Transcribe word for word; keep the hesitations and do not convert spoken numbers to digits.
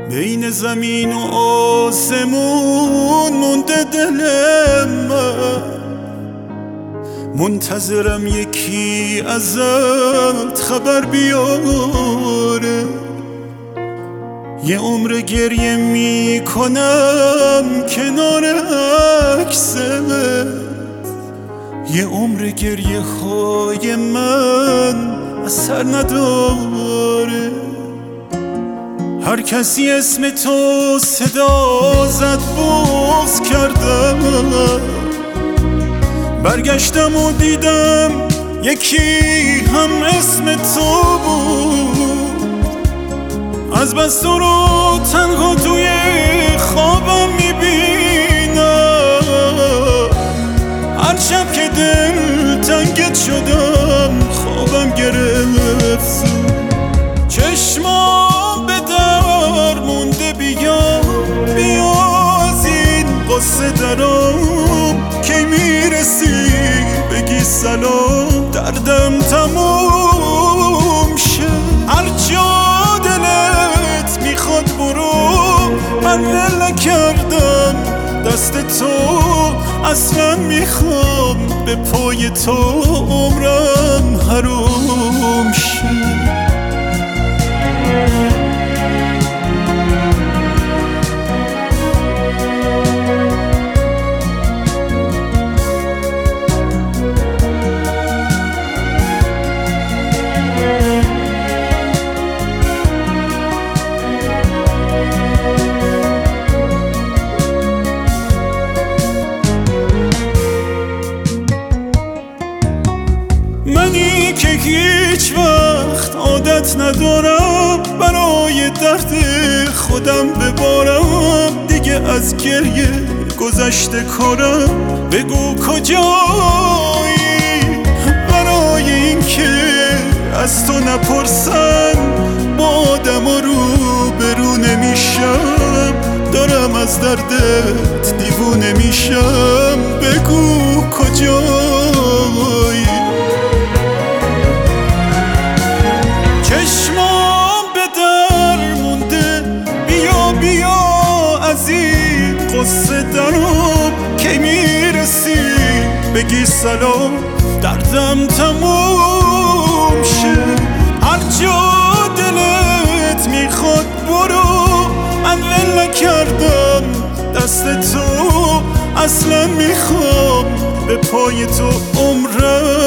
بین زمین و آسمون مونده دل من، منتظرم یکی ازت خبر بیاره. یه عمر گریه میکنم کنار عکست، یه عمر گریه های من اثر نداره. هر کسی اسم تو صدا زد بغض کردم، برگشتم و دیدم یکی هم اسم تو بود. از بس تو رو تنها توی خوابم میبینم، هر شب که دل تنگت شدم خوابم گرفت. چشمام به در مونده، بیا بیا از این قصه درام، کی میرسی بگی سلام، دردم تموم شه. هر جا دلت میخواد برو، من ول نکردم دست تو، اصلا میخوام به پای تو عمرم حروم شه. منی که هیچ وقت عادت ندارم برای درد خودم ببارم، دیگه از گریه گذشته کارم. بگو کجایی برای این که از تو نپرسن، با آدم ها رو برو نمیشم، دارم از دردت دیوونه میشم. بگو کجایی. چشمام به در مونده، بیا بیا از این قصه درام، کی میرسی بگی سلام، دردم تموم شه. هر جا دلت میخواد برو، من ول نکردم دست تو، اصلا میخوام به پای تو عمرم